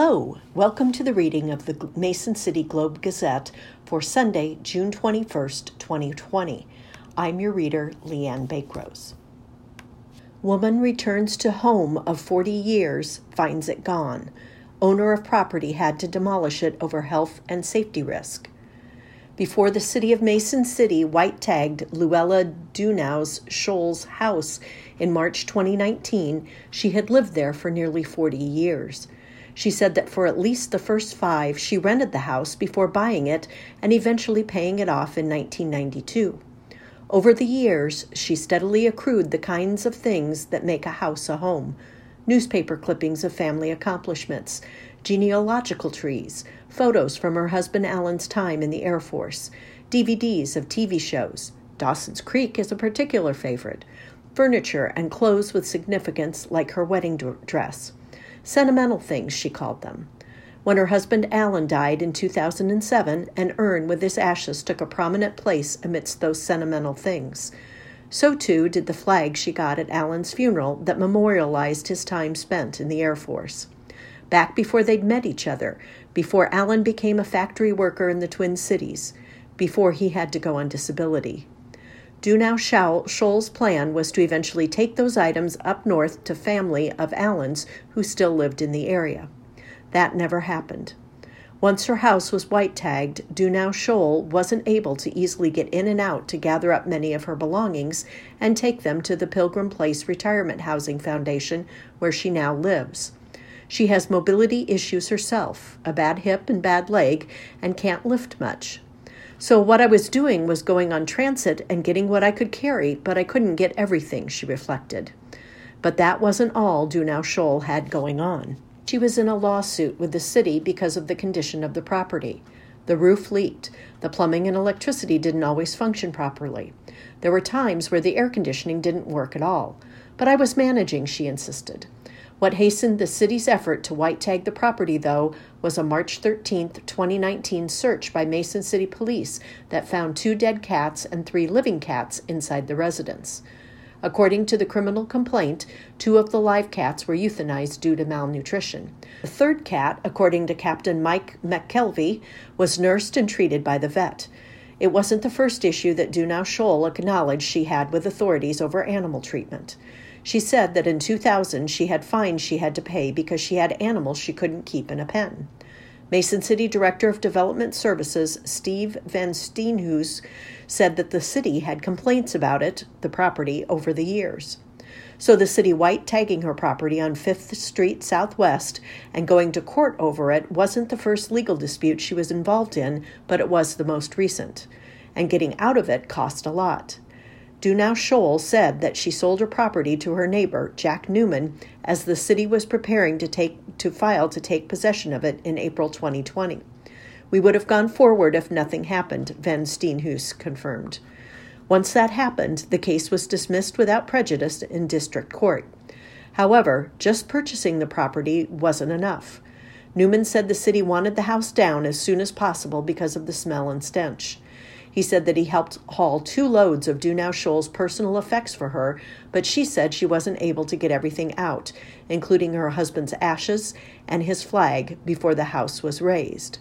Hello, welcome to the reading of the Mason City Globe Gazette for Sunday, June 21st, 2020. I'm your reader, Leanne Bakerose. Woman returns to home of 40 years, finds it gone. Owner of property had to demolish it over health and safety risk. Before the city of Mason City white-tagged Luella Dunau's Shoals house in March 2019, she had lived there for nearly 40 years. She said that for at least the first 5, she rented the house before buying it and eventually paying it off in 1992. Over the years, she steadily accrued the kinds of things that make a house a home: newspaper clippings of family accomplishments, genealogical trees, photos from her husband Alan's time in the Air Force, DVDs of TV shows. Dawson's Creek is a particular favorite. Furniture and clothes with significance like her wedding dress. Sentimental things, she called them. When her husband Alan died in 2007, an urn with his ashes took a prominent place amidst those sentimental things. So too did the flag she got at Alan's funeral that memorialized his time spent in the Air Force. Back before they'd met each other, before Alan became a factory worker in the Twin Cities, before he had to go on disability. Dunau Shoals' plan was to eventually take those items up north to family of Alan's who still lived in the area. That never happened. Once her house was white-tagged, Dunau Shoal wasn't able to easily get in and out to gather up many of her belongings and take them to the Pilgrim Place Retirement Housing Foundation, where she now lives. She has mobility issues herself, a bad hip and bad leg, and can't lift much. So what I was doing was going on transit and getting what I could carry, but I couldn't get everything, she reflected. But that wasn't all Dunau Shoal had going on. She was in a lawsuit with the city because of the condition of the property. The roof leaked. The plumbing and electricity didn't always function properly. There were times where the air conditioning didn't work at all. But I was managing, she insisted. What hastened the city's effort to white-tag the property, though, was a March 13, 2019 search by Mason City Police that found 2 dead cats and 3 living cats inside the residence. According to the criminal complaint, 2 of the live cats were euthanized due to malnutrition. The 3rd cat, according to Captain Mike McKelvey, was nursed and treated by the vet. It wasn't the first issue that Dunau Shoal acknowledged she had with authorities over animal treatment. She said that in 2000 she had fines she had to pay because she had animals she couldn't keep in a pen. Mason City Director of Development Services Steve Van Steenhuis said that the city had complaints about the property, over the years. So the city white-tagging her property on 5th Street Southwest and going to court over it wasn't the first legal dispute she was involved in, but it was the most recent. And getting out of it cost a lot. Dunau Shoal said that she sold her property to her neighbor, Jack Newman, as the city was preparing to file to take possession of it in April 2020. We would have gone forward if nothing happened, Van Steenhuis confirmed. Once that happened, the case was dismissed without prejudice in district court. However, just purchasing the property wasn't enough. Newman said the city wanted the house down as soon as possible because of the smell and stench. He said that he helped haul 2 loads of Dunau Shoal's personal effects for her, but she said she wasn't able to get everything out, including her husband's ashes and his flag, before the house was razed.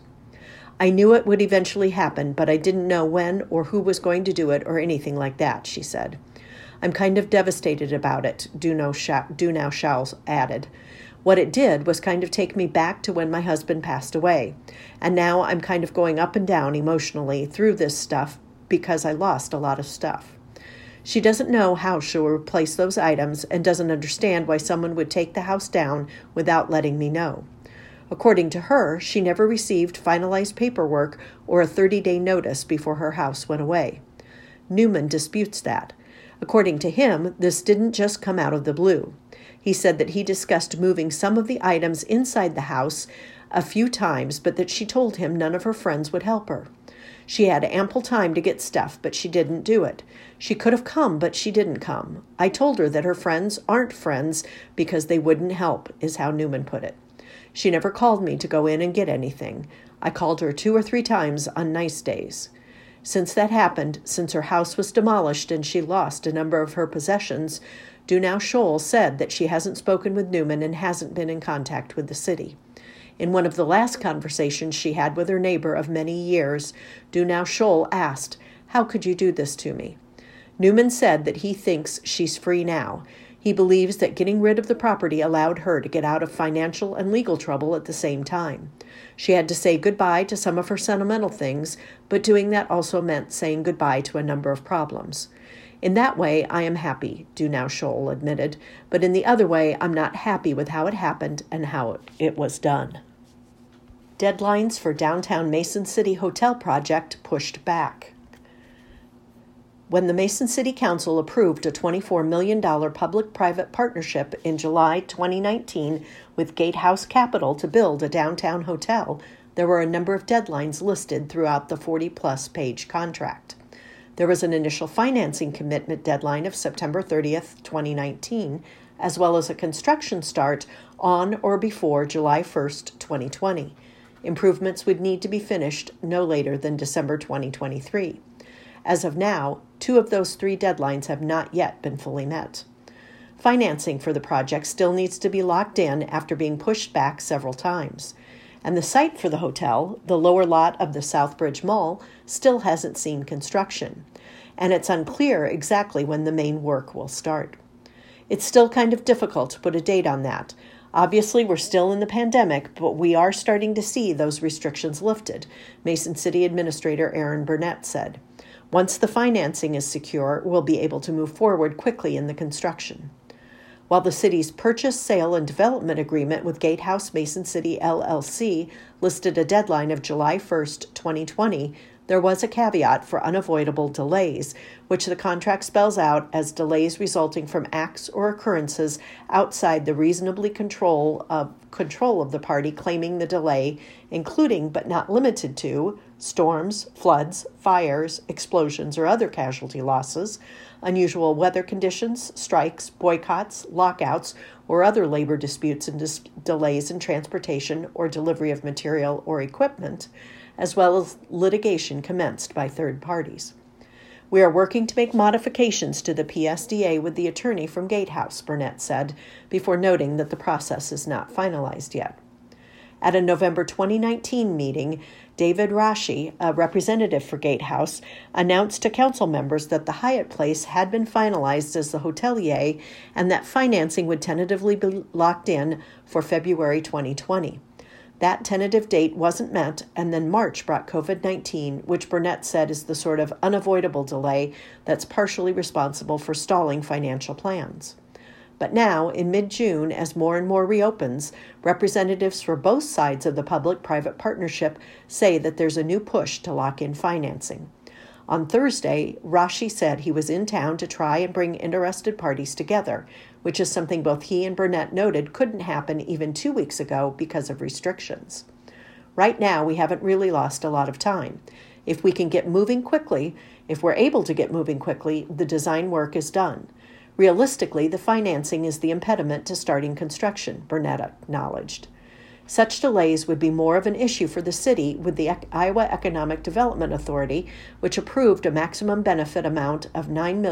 I knew it would eventually happen, but I didn't know when or who was going to do it or anything like that, she said. I'm kind of devastated about it, Dunau Shoal added. What it did was kind of take me back to when my husband passed away. And now I'm kind of going up and down emotionally through this stuff because I lost a lot of stuff. She doesn't know how she'll replace those items and doesn't understand why someone would take the house down without letting me know. According to her, she never received finalized paperwork or a 30-day notice before her house went away. Newman disputes that. According to him, this didn't just come out of the blue. He said that he discussed moving some of the items inside the house a few times, but that she told him none of her friends would help her. She had ample time to get stuff, but she didn't do it. She could have come, but she didn't come. I told her that her friends aren't friends because they wouldn't help, is how Newman put it. She never called me to go in and get anything. I called her 2 or 3 times on nice days. Since that happened, since her house was demolished and she lost a number of her possessions, Dunau Shoal said that she hasn't spoken with Newman and hasn't been in contact with the city. In one of the last conversations she had with her neighbor of many years, Dunau Scholl asked, "How could you do this to me?" Newman said that he thinks she's free now. He believes that getting rid of the property allowed her to get out of financial and legal trouble at the same time. She had to say goodbye to some of her sentimental things, but doing that also meant saying goodbye to a number of problems. "In that way, I am happy," Dunau Scholl admitted, "but in the other way, I'm not happy with how it happened and how it was done." Deadlines for downtown Mason City Hotel project pushed back. When the Mason City Council approved a $24 million public-private partnership in July 2019 with Gatehouse Capital to build a downtown hotel, there were a number of deadlines listed throughout the 40-plus page contract. There was an initial financing commitment deadline of September 30th, 2019, as well as a construction start on or before July 1st, 2020. Improvements would need to be finished no later than December 2023. As of now, 2 of those 3 deadlines have not yet been fully met. Financing for the project still needs to be locked in after being pushed back several times. And the site for the hotel, the lower lot of the Southbridge Mall, still hasn't seen construction. And it's unclear exactly when the main work will start. It's still kind of difficult to put a date on that. Obviously, we're still in the pandemic, but we are starting to see those restrictions lifted, Mason City Administrator Aaron Burnett said. Once the financing is secure, we'll be able to move forward quickly in the construction. While the city's purchase, sale, and development agreement with Gatehouse Mason City LLC listed a deadline of July 1st, 2020, there was a caveat for unavoidable delays, which the contract spells out as delays resulting from acts or occurrences outside the reasonably control of the party claiming the delay, including but not limited to storms, floods, fires, explosions, or other casualty losses, unusual weather conditions, strikes, boycotts, lockouts, or other labor disputes and delays in transportation or delivery of material or equipment, as well as litigation commenced by third parties. We are working to make modifications to the PSDA with the attorney from Gatehouse, Burnett said, before noting that the process is not finalized yet. At a November 2019 meeting, David Rashi, a representative for Gatehouse, announced to council members that the Hyatt Place had been finalized as the hotelier and that financing would tentatively be locked in for February 2020. That tentative date wasn't met, and then March brought COVID-19, which Burnett said is the sort of unavoidable delay that's partially responsible for stalling financial plans. But now, in mid-June, as more and more reopens, representatives for both sides of the public-private partnership say that there's a new push to lock in financing. On Thursday, Rashi said he was in town to try and bring interested parties together, which is something both he and Burnett noted couldn't happen even 2 weeks ago because of restrictions. Right now, we haven't really lost a lot of time. If we can get moving quickly, if we're able to get moving quickly, the design work is done. Realistically, the financing is the impediment to starting construction, Burnett acknowledged. Such delays would be more of an issue for the city with the Iowa Economic Development Authority, which approved a maximum benefit amount of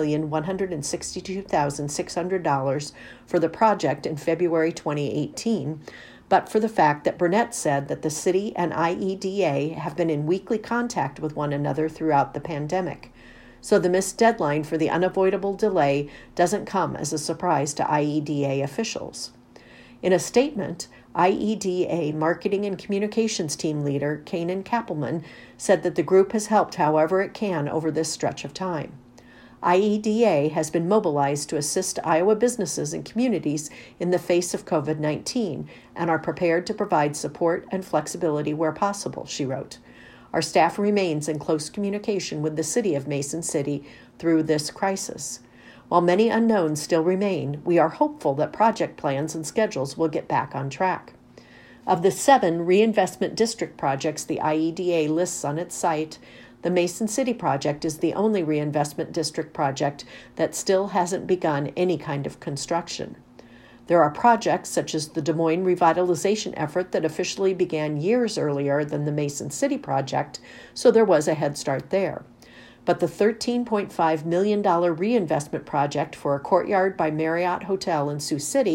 $9,162,600 for the project in February 2018, but for the fact that Burnett said that the city and IEDA have been in weekly contact with one another throughout the pandemic. So the missed deadline for the unavoidable delay doesn't come as a surprise to IEDA officials. In a statement, IEDA Marketing and Communications Team Leader Kanan Kappelman said that the group has helped however it can over this stretch of time. IEDA has been mobilized to assist Iowa businesses and communities in the face of COVID-19 and are prepared to provide support and flexibility where possible, she wrote. Our staff remains in close communication with the city of Mason City through this crisis. While many unknowns still remain, we are hopeful that project plans and schedules will get back on track. Of the 7 reinvestment district projects the IEDA lists on its site, the Mason City project is the only reinvestment district project that still hasn't begun any kind of construction. There are projects such as the Des Moines revitalization effort that officially began years earlier than the Mason City project, so there was a head start there. But the $13.5 million reinvestment project for a Courtyard by Marriott hotel in Sioux City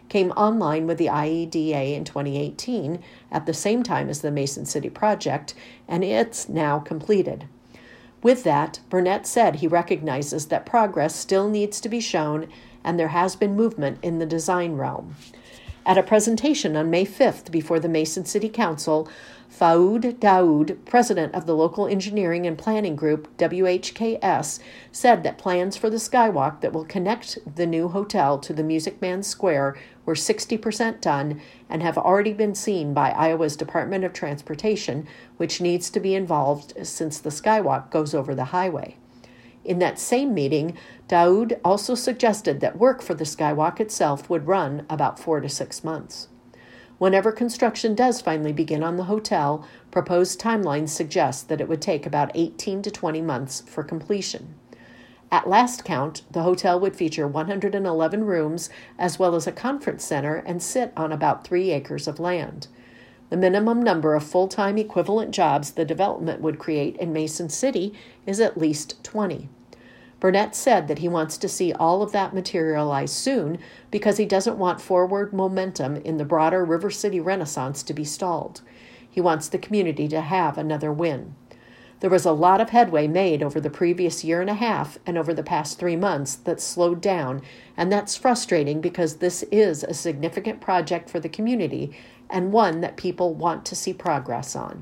came online with the IEDA in 2018 at the same time as the Mason City project, and it's now completed. With that, Burnett said he recognizes that progress still needs to be shown and there has been movement in the design realm. At a presentation on May 5th before the Mason City Council, Faoud Daoud, president of the local engineering and planning group WHKS, said that plans for the skywalk that will connect the new hotel to the Music Man Square were 60% done and have already been seen by Iowa's Department of Transportation, which needs to be involved since the skywalk goes over the highway. In that same meeting, Daoud also suggested that work for the skywalk itself would run about 4 to 6 months. Whenever construction does finally begin on the hotel, proposed timelines suggest that it would take about 18 to 20 months for completion. At last count, the hotel would feature 111 rooms as well as a conference center and sit on about 3 acres of land. The minimum number of full-time equivalent jobs the development would create in Mason City is at least 20. Burnett said that he wants to see all of that materialize soon because he doesn't want forward momentum in the broader River City Renaissance to be stalled. He wants the community to have another win. There was a lot of headway made over the previous year and a half and over the past 3 months that slowed down, and that's frustrating because this is a significant project for the community and one that people want to see progress on.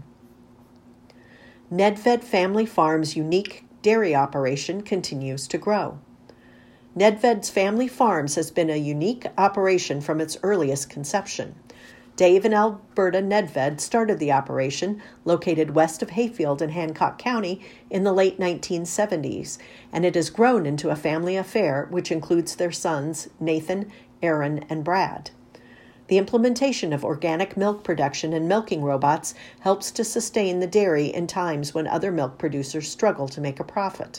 Nedved Family Farms' unique dairy operation continues to grow. Nedved's Family Farms has been a unique operation from its earliest conception. Dave and Alberta Nedved started the operation, located west of Hayfield in Hancock County, in the late 1970s, and it has grown into a family affair which includes their sons, Nathan, Aaron, and Brad. The implementation of organic milk production and milking robots helps to sustain the dairy in times when other milk producers struggle to make a profit.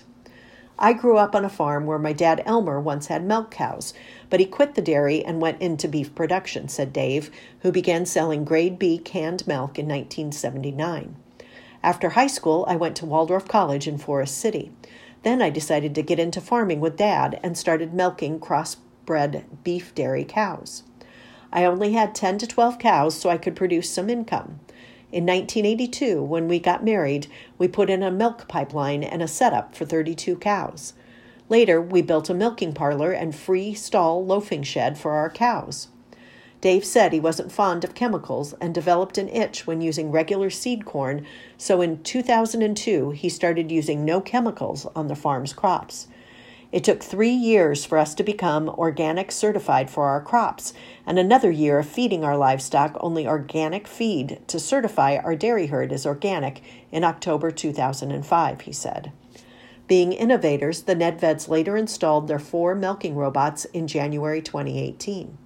I grew up on a farm where my dad Elmer once had milk cows, but he quit the dairy and went into beef production, said Dave, who began selling grade B canned milk in 1979. After high school, I went to Waldorf College in Forest City. Then I decided to get into farming with Dad and started milking crossbred beef dairy cows. I only had 10 to 12 cows so I could produce some income. In 1982, when we got married, we put in a milk pipeline and a setup for 32 cows. Later, we built a milking parlor and free-stall loafing shed for our cows. Dave said he wasn't fond of chemicals and developed an itch when using regular seed corn, so in 2002 he started using no chemicals on the farm's crops. It took 3 years for us to become organic certified for our crops, and another year of feeding our livestock only organic feed to certify our dairy herd as organic in October 2005, he said. Being innovators, the Nedveds later installed their 4 milking robots in January 2018.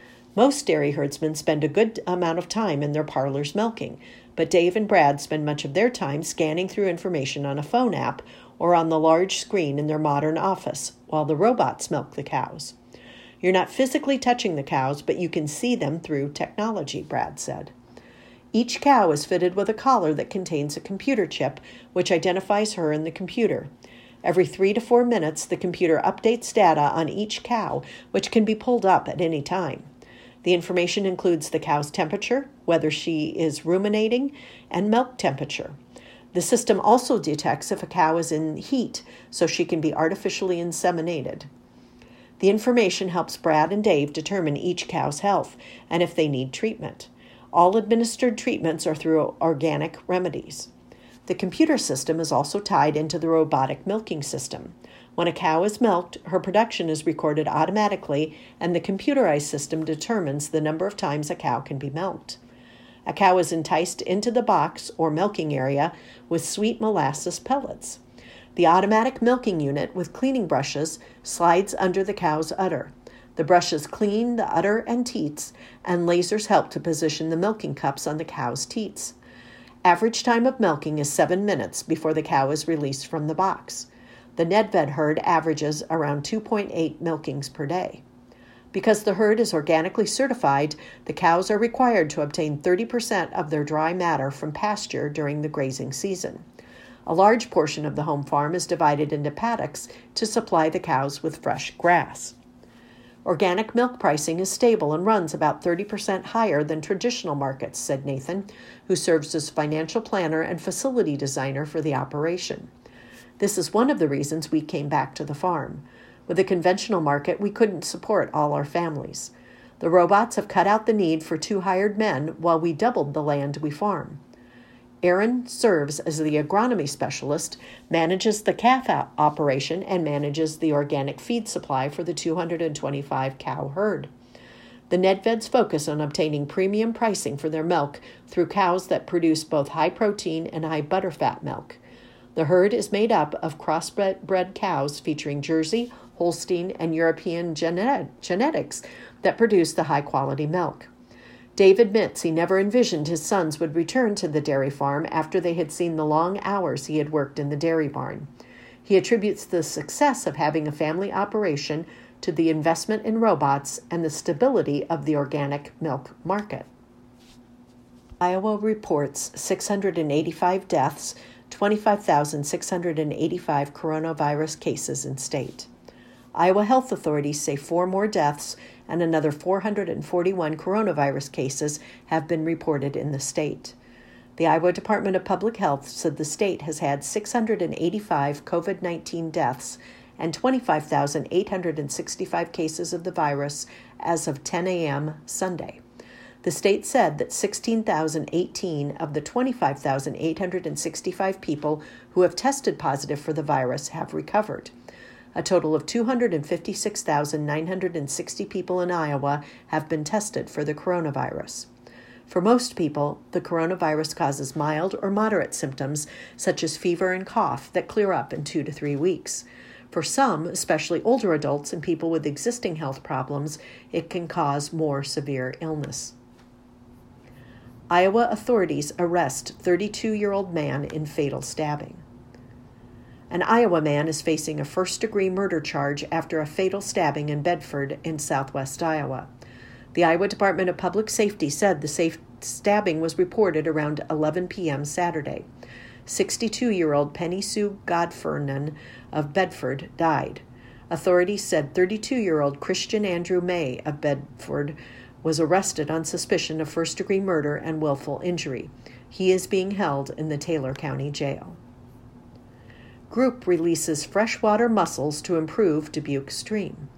Most dairy herdsmen spend a good amount of time in their parlors milking, but Dave and Brad spend much of their time scanning through information on a phone app or on the large screen in their modern office, while the robots milk the cows. You're not physically touching the cows, but you can see them through technology, Brad said. Each cow is fitted with a collar that contains a computer chip, which identifies her in the computer. Every 3 to 4 minutes, the computer updates data on each cow, which can be pulled up at any time. The information includes the cow's temperature, whether she is ruminating, and milk temperature. The system also detects if a cow is in heat, so she can be artificially inseminated. The information helps Brad and Dave determine each cow's health and if they need treatment. All administered treatments are through organic remedies. The computer system is also tied into the robotic milking system. When a cow is milked, her production is recorded automatically, and the computerized system determines the number of times a cow can be milked. A cow is enticed into the box or milking area with sweet molasses pellets. The automatic milking unit with cleaning brushes slides under the cow's udder. The brushes clean the udder and teats, and lasers help to position the milking cups on the cow's teats. Average time of milking is 7 minutes before the cow is released from the box. The Nedved herd averages around 2.8 milkings per day. Because the herd is organically certified, the cows are required to obtain 30% of their dry matter from pasture during the grazing season. A large portion of the home farm is divided into paddocks to supply the cows with fresh grass. Organic milk pricing is stable and runs about 30% higher than traditional markets, said Nathan, who serves as financial planner and facility designer for the operation. This is one of the reasons we came back to the farm. With a conventional market, we couldn't support all our families. The robots have cut out the need for 2 hired men while we doubled the land we farm. Aaron serves as the agronomy specialist, manages the calf operation, and manages the organic feed supply for the 225 cow herd. The Nedveds focus on obtaining premium pricing for their milk through cows that produce both high protein and high butterfat milk. The herd is made up of crossbred cows featuring Jersey, Holstein, and European genetics that produce the high-quality milk. Dave admits he never envisioned his sons would return to the dairy farm after they had seen the long hours he had worked in the dairy barn. He attributes the success of having a family operation to the investment in robots and the stability of the organic milk market. Iowa reports 685 deaths, 25,685 coronavirus cases in state. Iowa health authorities say 4 more deaths and another 441 coronavirus cases have been reported in the state. The Iowa Department of Public Health said the state has had 685 COVID-19 deaths and 25,865 cases of the virus as of 10 a.m. Sunday. The state said that 16,018 of the 25,865 people who have tested positive for the virus have recovered. A total of 256,960 people in Iowa have been tested for the coronavirus. For most people, the coronavirus causes mild or moderate symptoms, such as fever and cough, that clear up in 2 to 3 weeks. For some, especially older adults and people with existing health problems, it can cause more severe illness. Iowa authorities arrest 32-year-old man in fatal stabbing. An Iowa man is facing a first-degree murder charge after a fatal stabbing in Bedford in southwest Iowa. The Iowa Department of Public Safety said the stabbing was reported around 11 p.m. Saturday. 62-year-old Penny Sue Godfernan of Bedford died. Authorities said 32-year-old Christian Andrew May of Bedford was arrested on suspicion of first-degree murder and willful injury. He is being held in the Taylor County Jail. Group releases freshwater mussels to improve Dubuque Stream.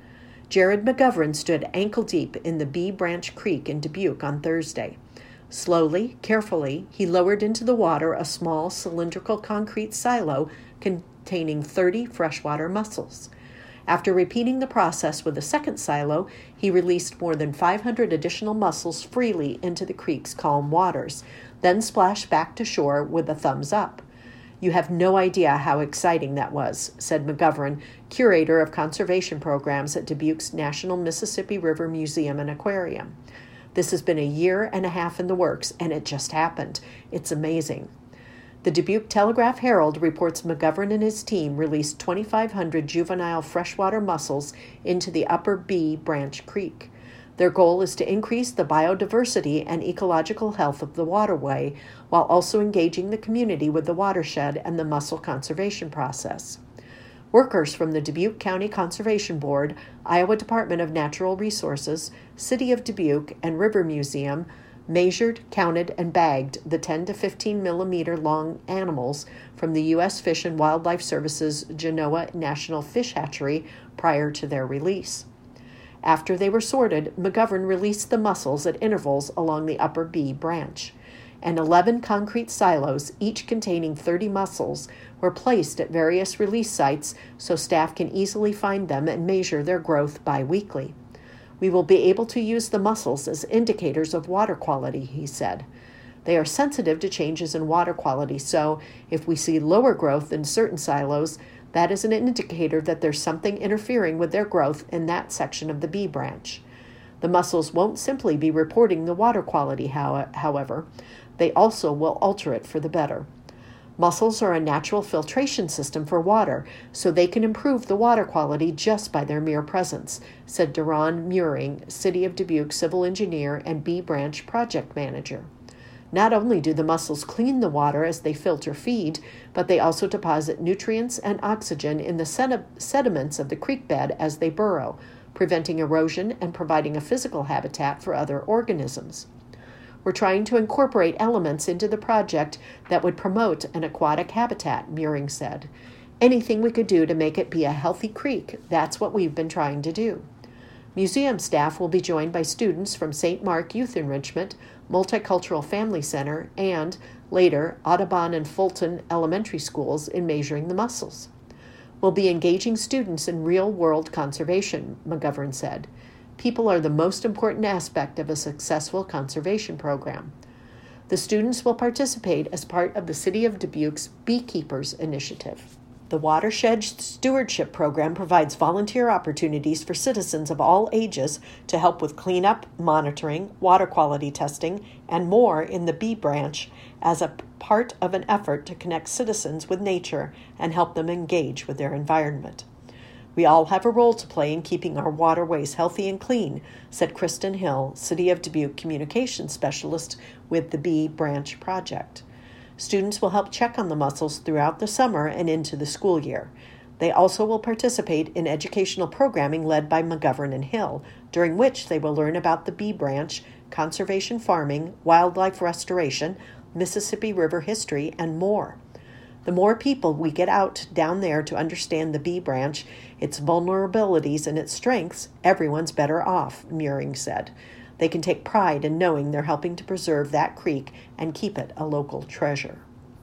Jared McGovern stood ankle-deep in the Bee Branch Creek in Dubuque on Thursday. Slowly, carefully, he lowered into the water a small cylindrical concrete silo containing 30 freshwater mussels. After repeating the process with a second silo, he released more than 500 additional mussels freely into the creek's calm waters, then splashed back to shore with a thumbs up. "You have no idea how exciting that was," said McGovern, curator of conservation programs at Dubuque's National Mississippi River Museum and Aquarium. "This has been a year and a half in the works, and it just happened. It's amazing." The Dubuque Telegraph-Herald reports McGovern and his team released 2,500 juvenile freshwater mussels into the upper Bee Branch Creek. Their goal is to increase the biodiversity and ecological health of the waterway while also engaging the community with the watershed and the mussel conservation process. Workers from the Dubuque County Conservation Board, Iowa Department of Natural Resources, City of Dubuque, and River Museum measured, counted, and bagged the 10 to 15 millimeter long animals from the U.S. Fish and Wildlife Service's Genoa National Fish Hatchery prior to their release. After they were sorted, McGovern released the mussels at intervals along the upper Bee Branch, and 11 concrete silos, each containing 30 mussels, were placed at various release sites so staff can easily find them and measure their growth biweekly. "We will be able to use the mussels as indicators of water quality," he said. "They are sensitive to changes in water quality, so if we see lower growth in certain silos, that is an indicator that there's something interfering with their growth in that section of the Bee Branch." The mussels won't simply be reporting the water quality, however. They also will alter it for the better. Mussels are a natural filtration system for water, so they can improve the water quality just by their mere presence, said Duran Muring, City of Dubuque civil engineer and Bee Branch project manager. Not only do the mussels clean the water as they filter feed, but they also deposit nutrients and oxygen in the sediments of the creek bed as they burrow, preventing erosion and providing a physical habitat for other organisms. We're trying to incorporate elements into the project that would promote an aquatic habitat, Muring said. Anything we could do to make it be a healthy creek, that's what we've been trying to do. Museum staff will be joined by students from St. Mark Youth Enrichment, Multicultural Family Center, and, later, Audubon and Fulton Elementary Schools in measuring the mussels. We'll be engaging students in real-world conservation, McGovern said. People are the most important aspect of a successful conservation program. The students will participate as part of the City of Dubuque's Beekeepers Initiative. The Watershed Stewardship Program provides volunteer opportunities for citizens of all ages to help with cleanup, monitoring, water quality testing, and more in the Bee Branch as a part of an effort to connect citizens with nature and help them engage with their environment. We all have a role to play in keeping our waterways healthy and clean, said Kristen Hill, City of Dubuque Communications Specialist with the Bee Branch Project. Students will help check on the mussels throughout the summer and into the school year. They also will participate in educational programming led by McGovern and Hill, during which they will learn about the Bee Branch, conservation farming, wildlife restoration, Mississippi River history, and more. The more people we get out down there to understand the Bee Branch, its vulnerabilities and its strengths, everyone's better off, Muring said. They can take pride in knowing they're helping to preserve that creek and keep it a local treasure.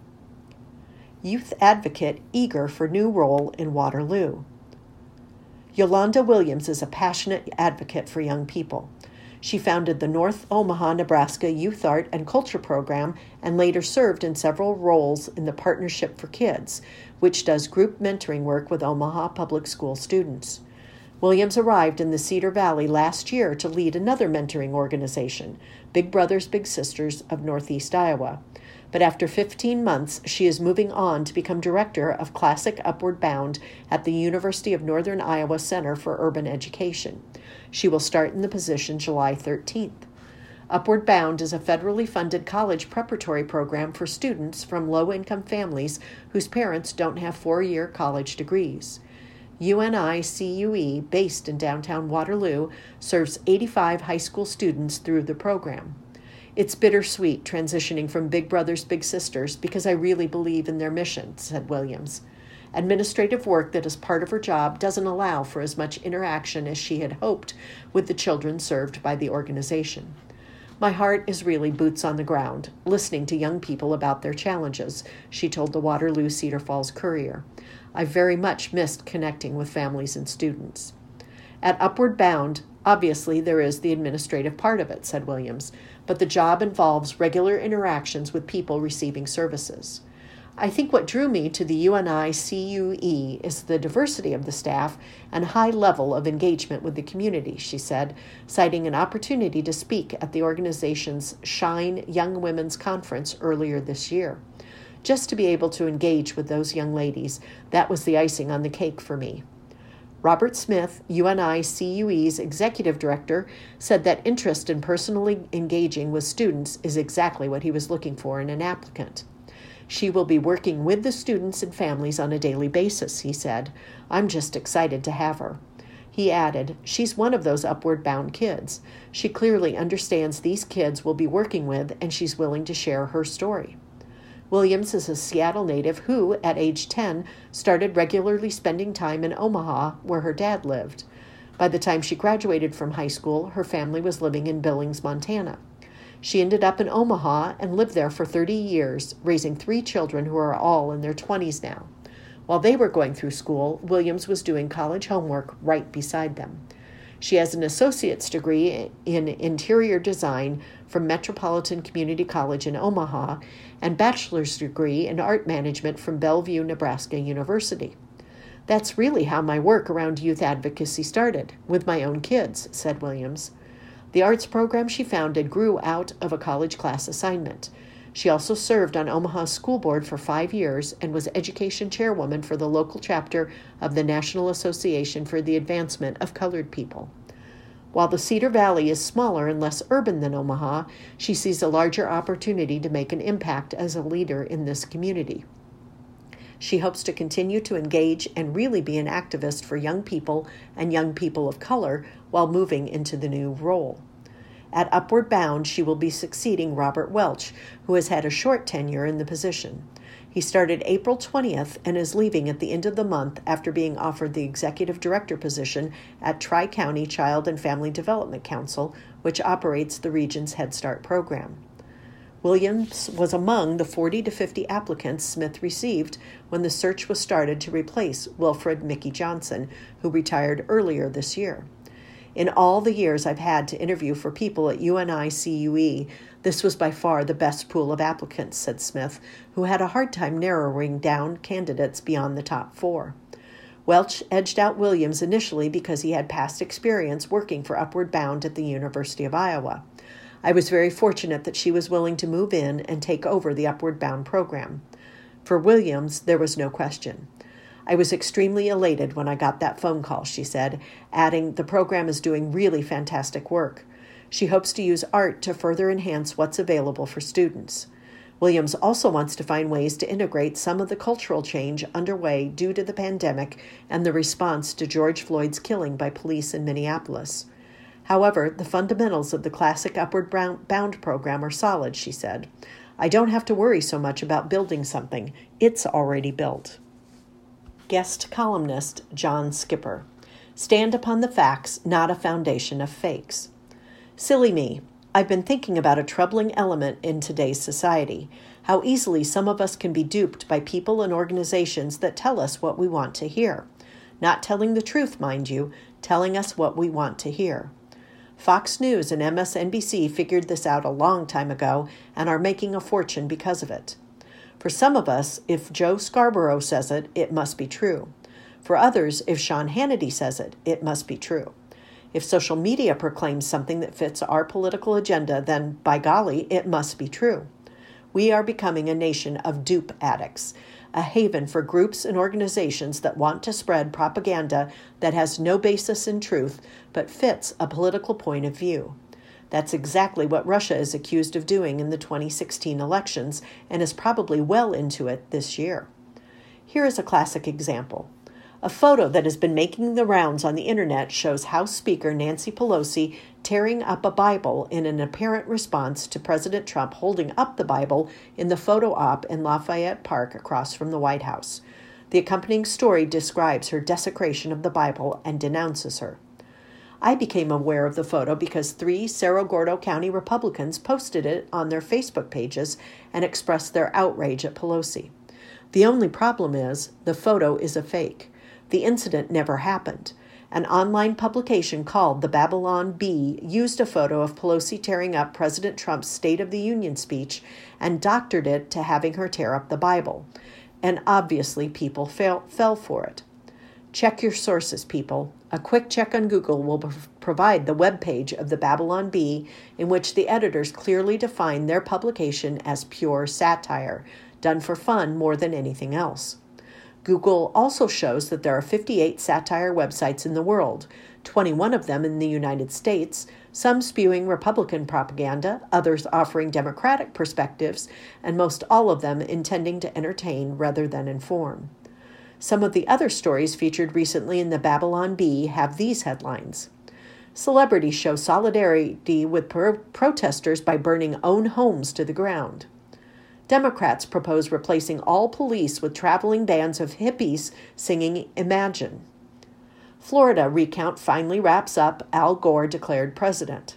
Youth advocate eager for new role in Waterloo. Yolanda Williams is a passionate advocate for young people. She founded the North Omaha, Nebraska Youth Art and Culture Program and later served in several roles in the Partnership for Kids, which does group mentoring work with Omaha public school students. Williams arrived in the Cedar Valley last year to lead another mentoring organization, Big Brothers Big Sisters of Northeast Iowa. But after 15 months, she is moving on to become director of Classic Upward Bound at the University of Northern Iowa Center for Urban Education. She will start in the position July 13th. Upward Bound is a federally funded college preparatory program for students from low-income families whose parents don't have four-year college degrees. UNI-CUE, based in downtown Waterloo, serves 85 high school students through the program. It's bittersweet transitioning from Big Brothers Big Sisters because I really believe in their mission, said Williams. Administrative work that is part of her job doesn't allow for as much interaction as she had hoped with the children served by the organization. My heart is really boots on the ground, listening to young people about their challenges, she told the Waterloo Cedar Falls Courier. I very much missed connecting with families and students. At Upward Bound, obviously there is the administrative part of it, said Williams, but the job involves regular interactions with people receiving services. I think what drew me to the UNI-CUE is the diversity of the staff and high level of engagement with the community, she said, citing an opportunity to speak at the organization's Shine Young Women's Conference earlier this year. Just to be able to engage with those young ladies, that was the icing on the cake for me. Robert Smith, UNI-CUE's executive director, said that interest in personally engaging with students is exactly what he was looking for in an applicant. She will be working with the students and families on a daily basis, he said. I'm just excited to have her. He added, she's one of those upward bound kids. She clearly understands these kids we'll be working with, and she's willing to share her story. Williams is a Seattle native who, at age 10, started regularly spending time in Omaha, where her dad lived. By the time she graduated from high school, her family was living in Billings, Montana. She ended up in Omaha and lived there for 30 years, raising 3 children who are all in their 20s now. While they were going through school, Williams was doing college homework right beside them. She has an associate's degree in interior design from Metropolitan Community College in Omaha and bachelor's degree in art management from Bellevue, Nebraska University. That's really how my work around youth advocacy started, with my own kids, said Williams. The arts program she founded grew out of a college class assignment. She also served on Omaha's school board for 5 years and was education chairwoman for the local chapter of the National Association for the Advancement of Colored People. While the Cedar Valley is smaller and less urban than Omaha, she sees a larger opportunity to make an impact as a leader in this community. She hopes to continue to engage and really be an activist for young people and young people of color while moving into the new role. At Upward Bound, she will be succeeding Robert Welch, who has had a short tenure in the position. He started April 20th and is leaving at the end of the month after being offered the executive director position at Tri-County Child and Family Development Council, which operates the region's Head Start program. Williams was among the 40 to 50 applicants Smith received when the search was started to replace Wilfred Mickey Johnson, who retired earlier this year. In all the years I've had to interview for people at UNI-CUE, this was by far the best pool of applicants, said Smith, who had a hard time narrowing down candidates beyond the top 4. Welch edged out Williams initially because he had past experience working for Upward Bound at the University of Iowa. I was very fortunate that she was willing to move in and take over the Upward Bound program. For Williams, there was no question. I was extremely elated when I got that phone call, she said, adding, the program is doing really fantastic work. She hopes to use art to further enhance what's available for students. Williams also wants to find ways to integrate some of the cultural change underway due to the pandemic and the response to George Floyd's killing by police in Minneapolis. However, the fundamentals of the classic Upward Bound program are solid, she said. I don't have to worry so much about building something. It's already built. Guest columnist John Skipper. Stand upon the facts, not a foundation of fakes. Silly me. I've been thinking about a troubling element in today's society, how easily some of us can be duped by people and organizations that tell us what we want to hear. Not telling the truth, mind you, telling us what we want to hear. Fox News and MSNBC figured this out a long time ago and are making a fortune because of it. For some of us, if Joe Scarborough says it, it must be true. For others, if Sean Hannity says it, it must be true. If social media proclaims something that fits our political agenda, then, by golly, it must be true. We are becoming a nation of dupe addicts, a haven for groups and organizations that want to spread propaganda that has no basis in truth but fits a political point of view. That's exactly what Russia is accused of doing in the 2016 elections and is probably well into it this year. Here is a classic example. A photo that has been making the rounds on the internet shows House Speaker Nancy Pelosi tearing up a Bible in an apparent response to President Trump holding up the Bible in the photo op in Lafayette Park across from the White House. The accompanying story describes her desecration of the Bible and denounces her. I became aware of the photo because 3 Cerro Gordo County Republicans posted it on their Facebook pages and expressed their outrage at Pelosi. The only problem is the photo is a fake. The incident never happened. An online publication called the Babylon Bee used a photo of Pelosi tearing up President Trump's State of the Union speech and doctored it to having her tear up the Bible. And obviously people fell for it. Check your sources, people. A quick check on Google will provide the webpage of the Babylon Bee, in which the editors clearly define their publication as pure satire, done for fun more than anything else. Google also shows that there are 58 satire websites in the world, 21 of them in the United States, some spewing Republican propaganda, others offering Democratic perspectives, and most all of them intending to entertain rather than inform. Some of the other stories featured recently in the Babylon Bee have these headlines. Celebrities show solidarity with protesters by burning own homes to the ground. Democrats propose replacing all police with traveling bands of hippies singing Imagine. Florida recount finally wraps up, Al Gore declared president.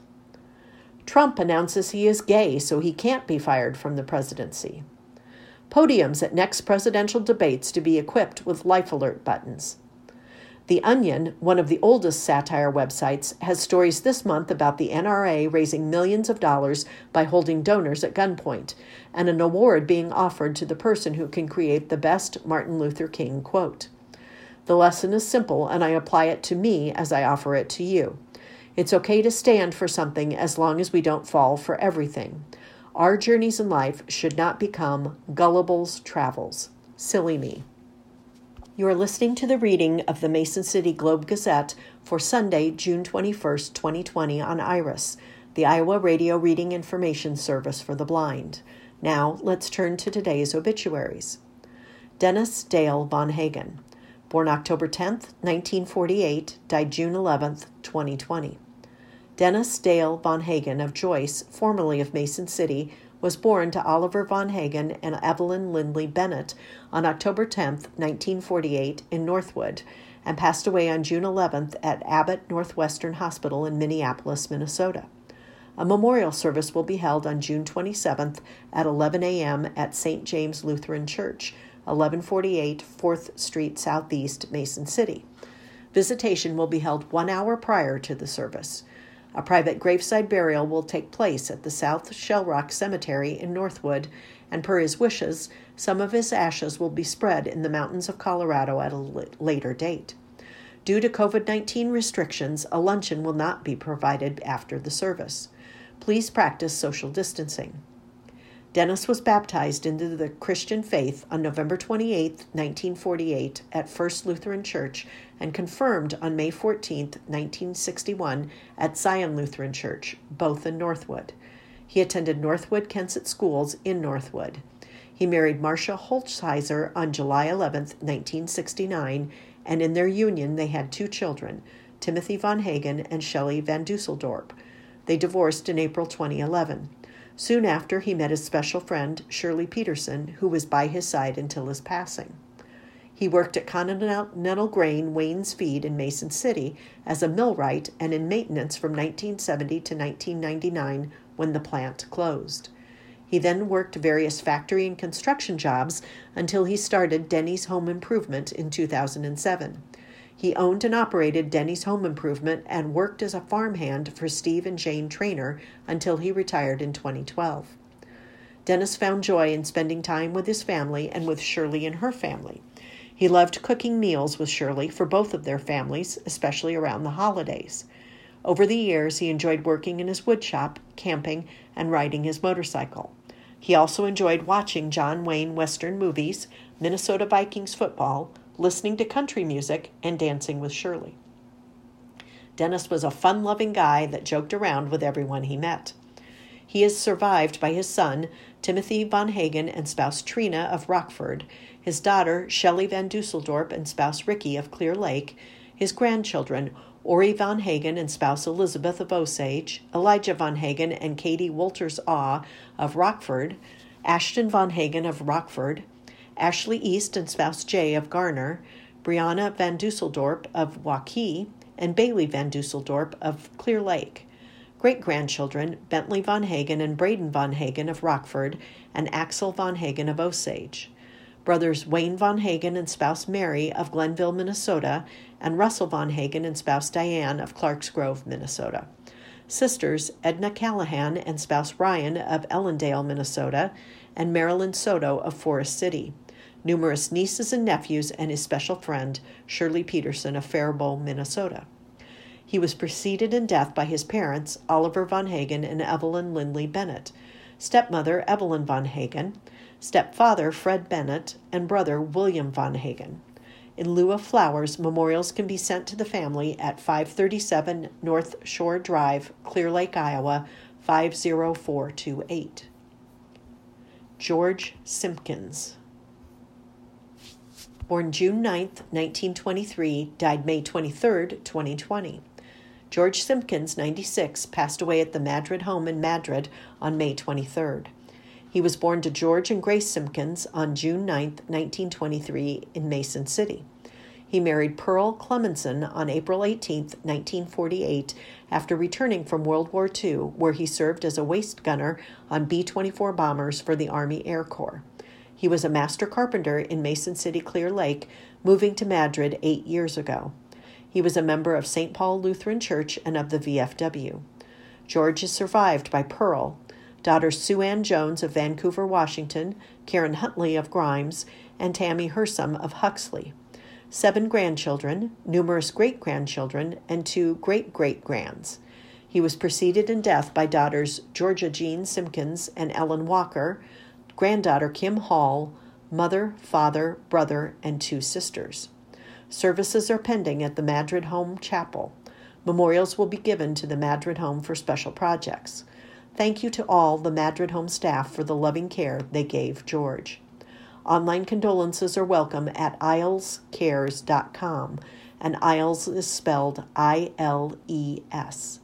Trump announces he is gay, so he can't be fired from the presidency. Podiums at next presidential debates to be equipped with life alert buttons. The Onion, one of the oldest satire websites, has stories this month about the NRA raising millions of dollars by holding donors at gunpoint, and an award being offered to the person who can create the best Martin Luther King quote. The lesson is simple, and I apply it to me as I offer it to you. It's okay to stand for something as long as we don't fall for everything. Our journeys in life should not become gullible's travels. Silly me. You are listening to the reading of the Mason City Globe-Gazette for Sunday, June 21st, 2020 on IRIS, the Iowa Radio Reading Information Service for the Blind. Now, let's turn to today's obituaries. Dennis Dale Von Hagen, born October 10, 1948, died June 11, 2020. Dennis Dale Von Hagen of Joyce, formerly of Mason City, was born to Oliver Von Hagen and Evelyn Lindley Bennett on October 10, 1948, in Northwood, and passed away on June 11th at Abbott Northwestern Hospital in Minneapolis, Minnesota. A memorial service will be held on June 27th at 11 a.m. at St. James Lutheran Church, 1148 4th Street Southeast, Mason City. Visitation will be held 1 hour prior to the service. A private graveside burial will take place at the South Shell Rock Cemetery in Northwood, and per his wishes, some of his ashes will be spread in the mountains of Colorado at a later date. Due to COVID-19 restrictions, a luncheon will not be provided after the service. Please practice social distancing. Dennis was baptized into the Christian faith on November 28, 1948, at First Lutheran Church and confirmed on May 14, 1961, at Zion Lutheran Church, both in Northwood. He attended Northwood Kensett Schools in Northwood. He married Marcia Holzheiser on July 11, 1969, and in their union they had 2 children, Timothy Von Hagen and Shelley Van Dusseldorp. They divorced in April 2011. Soon after, he met his special friend, Shirley Peterson, who was by his side until his passing. He worked at Continental Grain Wayne's Feed in Mason City as a millwright and in maintenance from 1970 to 1999 when the plant closed. He then worked various factory and construction jobs until he started Denny's Home Improvement in 2007. He owned and operated Denny's Home Improvement and worked as a farmhand for Steve and Jane Trainer until he retired in 2012. Dennis found joy in spending time with his family and with Shirley and her family. He loved cooking meals with Shirley for both of their families, especially around the holidays. Over the years, he enjoyed working in his wood shop, camping, and riding his motorcycle. He also enjoyed watching John Wayne Western movies, Minnesota Vikings football, listening to country music, and dancing with Shirley. Dennis was a fun-loving guy that joked around with everyone he met. He is survived by his son, Timothy Von Hagen, and spouse Trina of Rockford, his daughter, Shelley Van Dusseldorp, and spouse Ricky of Clear Lake, his grandchildren, Ori Von Hagen and spouse Elizabeth of Osage, Elijah Von Hagen and Katie Wolters-Awe of Rockford, Ashton Von Hagen of Rockford, Ashley East and spouse Jay of Garner, Brianna Van Dusseldorp of Waukee, and Bailey Van Dusseldorp of Clear Lake. Great-grandchildren, Bentley Von Hagen and Braden Von Hagen of Rockford, and Axel Von Hagen of Osage. Brothers Wayne Von Hagen and spouse Mary of Glenville, Minnesota, and Russell Von Hagen and spouse Diane of Clarks Grove, Minnesota. Sisters Edna Callahan and spouse Ryan of Ellendale, Minnesota, and Marilyn Soto of Forest City. Numerous nieces and nephews, and his special friend, Shirley Peterson of Faribault, Minnesota. He was preceded in death by his parents, Oliver Von Hagen and Evelyn Lindley Bennett, stepmother Evelyn Von Hagen, stepfather Fred Bennett, and brother William Von Hagen. In lieu of flowers, memorials can be sent to the family at 537 North Shore Drive, Clear Lake, Iowa, 50428. George Simpkins. Born June 9, 1923, died May 23, 2020. George Simpkins, 96, passed away at the Madrid home in Madrid on May 23rd. He was born to George and Grace Simpkins on June 9, 1923, in Mason City. He married Pearl Clemenson on April 18, 1948, after returning from World War II, where he served as a waist gunner on B-24 bombers for the Army Air Corps. He was a master carpenter in Mason City, Clear Lake, moving to Madrid 8 years ago. He was a member of St. Paul Lutheran Church and of the VFW. George is survived by Pearl, daughters Sue Ann Jones of Vancouver, Washington, Karen Huntley of Grimes, and Tammy Hersum of Huxley. 7 grandchildren, numerous great-grandchildren, and 2 great-great-grands. He was preceded in death by daughters Georgia Jean Simpkins and Ellen Walker, granddaughter Kim Hall, mother, father, brother, and 2 sisters. Services are pending at the Madrid Home Chapel. Memorials will be given to the Madrid Home for special projects. Thank you to all the Madrid Home staff for the loving care they gave George. Online condolences are welcome at ilescares.com, and Iles is spelled I-L-E-S.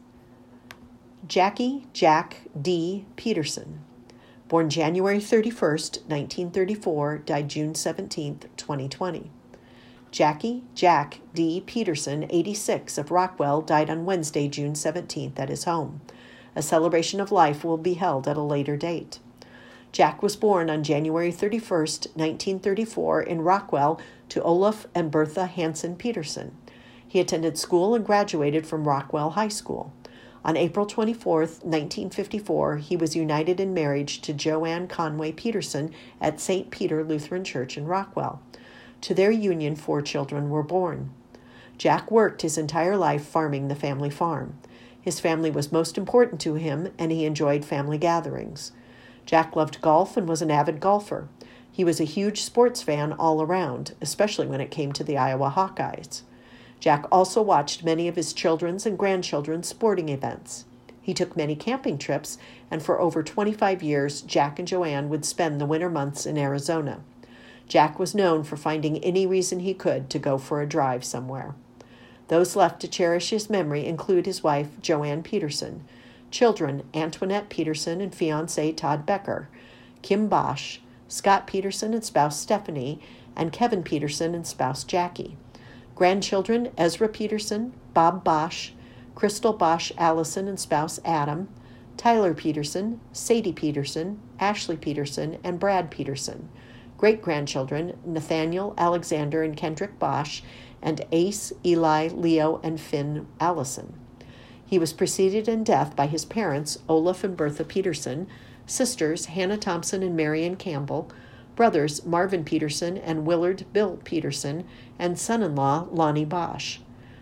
Jackie Jack D. Peterson, born January 31st, 1934, died June 17th, 2020. Jackie Jack D. Peterson, 86, of Rockwell, died on Wednesday, June 17th, at his home. A celebration of life will be held at a later date. Jack was born on January 31st, 1934, in Rockwell to Olaf and Bertha Hansen Peterson. He attended school and graduated from Rockwell High School. On April 24th, 1954, he was united in marriage to Joanne Conway Peterson at St. Peter Lutheran Church in Rockwell. To their union, 4 children were born. Jack worked his entire life farming the family farm. His family was most important to him, and he enjoyed family gatherings. Jack loved golf and was an avid golfer. He was a huge sports fan all around, especially when it came to the Iowa Hawkeyes. Jack also watched many of his children's and grandchildren's sporting events. He took many camping trips, and for over 25 years, Jack and Joanne would spend the winter months in Arizona. Jack was known for finding any reason he could to go for a drive somewhere. Those left to cherish his memory include his wife, Joanne Peterson, children, Antoinette Peterson and fiancé Todd Becker, Kim Bosch, Scott Peterson and spouse Stephanie, and Kevin Peterson and spouse Jackie. Grandchildren, Ezra Peterson, Bob Bosch, Crystal Bosch Allison and spouse Adam, Tyler Peterson, Sadie Peterson, Ashley Peterson, and Brad Peterson. Great-grandchildren, Nathaniel, Alexander, and Kendrick Bosch, and Ace, Eli, Leo, and Finn Allison. He was preceded in death by his parents, Olaf and Bertha Peterson, sisters, Hannah Thompson and Marion Campbell, brothers, Marvin Peterson and Willard Bill Peterson, and son-in-law, Lonnie Bosch.